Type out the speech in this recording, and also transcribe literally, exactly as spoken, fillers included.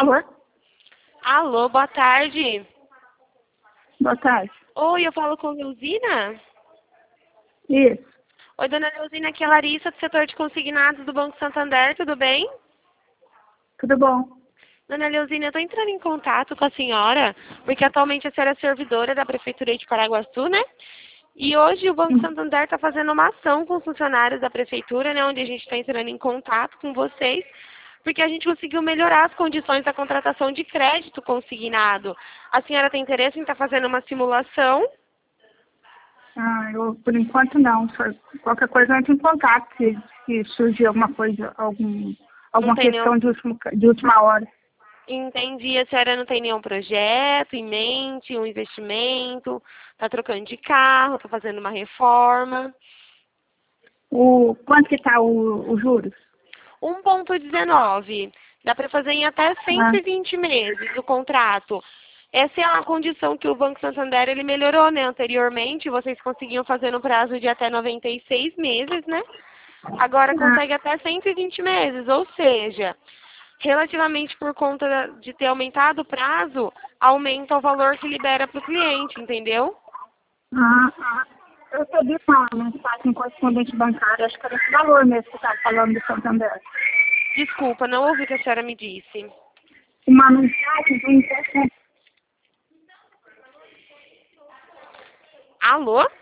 Alô? Alô, boa tarde. Boa tarde. Oi, eu falo com a Leuzina? Isso. Oi, dona Leuzina, aqui é a Larissa, do setor de consignados do Banco Santander, tudo bem? Tudo bom? Dona Leuzina, eu estou entrando em contato com a senhora, porque atualmente a senhora é servidora da Prefeitura de Paraguaçu, né? E hoje o Banco Santander está fazendo uma ação com os funcionários da Prefeitura, né? Onde a gente está entrando em contato com vocês, porque a gente conseguiu melhorar as condições da contratação de crédito consignado. A senhora tem interesse em estar fazendo uma simulação? Ah, eu, por enquanto, não. Só qualquer coisa eu entro em contato se, se surgir alguma coisa, algum, Não alguma tem nenhum... questão de, último, de última hora. Entendi, a senhora não tem nenhum projeto em mente, um investimento, está trocando de carro, está fazendo uma reforma. O, quanto que está o, o juros? um vírgula dezenove. Dá para fazer em até cento Ah, e vinte meses o contrato. Essa é a condição que o Banco Santander ele melhorou, né? Anteriormente, vocês conseguiam fazer no prazo de até noventa e seis meses, né? Agora ah, consegue até cento e vinte meses, ou seja, relativamente por conta da- de ter aumentado o prazo, aumenta o valor que libera para o cliente, entendeu? ah, ah. Eu recebi uma mensagem correspondente bancária, acho que era esse valor mesmo que estava falando do Santander. Desculpa, não ouvi o que a senhora me disse. Uma mensagem do empréstimo. Alô?